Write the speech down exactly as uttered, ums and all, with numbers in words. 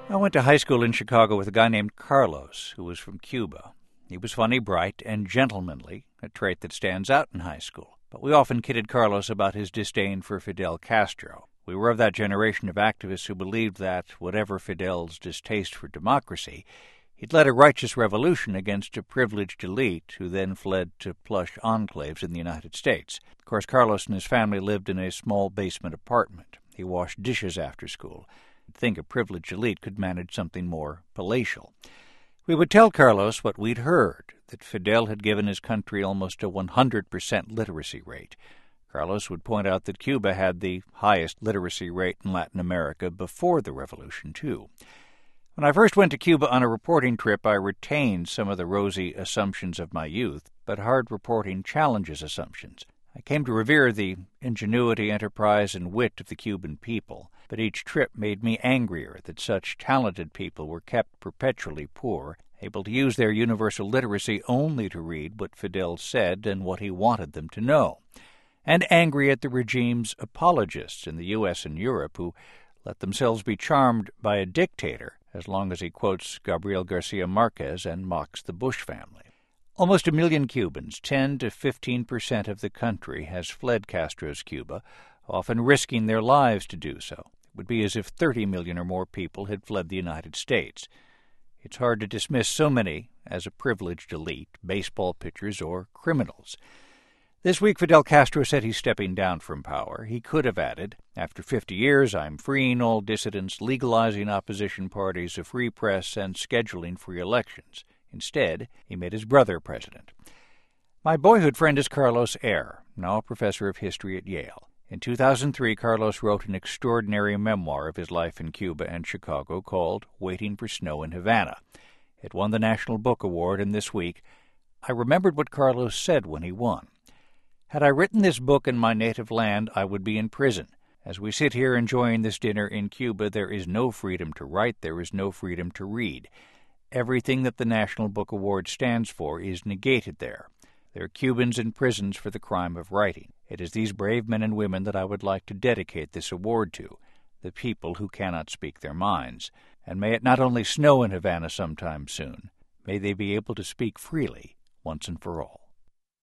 I went to high school in Chicago with a guy named Carlos, who was from Cuba. He was funny, bright, and gentlemanly, a trait that stands out in high school. But we often kidded Carlos about his disdain for Fidel Castro. We were of that generation of activists who believed that, whatever Fidel's distaste for democracy, he'd led a righteous revolution against a privileged elite who then fled to plush enclaves in the United States. Of course, Carlos and his family lived in a small basement apartment. He washed dishes after school. You'd think a privileged elite could manage something more palatial. We would tell Carlos what we'd heard, that Fidel had given his country almost a one hundred percent literacy rate. Carlos would point out that Cuba had the highest literacy rate in Latin America before the revolution, too. When I first went to Cuba on a reporting trip, I retained some of the rosy assumptions of my youth, but hard reporting challenges assumptions. I came to revere the ingenuity, enterprise, and wit of the Cuban people, but each trip made me angrier that such talented people were kept perpetually poor, able to use their universal literacy only to read what Fidel said and what he wanted them to know, and angry at the regime's apologists in the U S and Europe who let themselves be charmed by a dictator as long as he quotes Gabriel Garcia Marquez and mocks the Bush family. Almost a million Cubans, ten to fifteen percent of the country, has fled Castro's Cuba, often risking their lives to do so. It would be as if thirty million or more people had fled the United States. It's hard to dismiss so many as a privileged elite, baseball pitchers, or criminals. This week, Fidel Castro said he's stepping down from power. He could have added, after fifty years, I'm freeing all dissidents, legalizing opposition parties, a free press, and scheduling free elections. Instead, he made his brother president. My boyhood friend is Carlos Eire, now a professor of history at Yale. In two thousand three, Carlos wrote an extraordinary memoir of his life in Cuba and Chicago called Waiting for Snow in Havana. It won the National Book Award, and this week I remembered what Carlos said when he won. Had I written this book in my native land, I would be in prison. As we sit here enjoying this dinner in Cuba, there is no freedom to write, there is no freedom to read. Everything that the National Book Award stands for is negated there. There are Cubans in prisons for the crime of writing. It is these brave men and women that I would like to dedicate this award to, the people who cannot speak their minds. And may it not only snow in Havana sometime soon, may they be able to speak freely once and for all.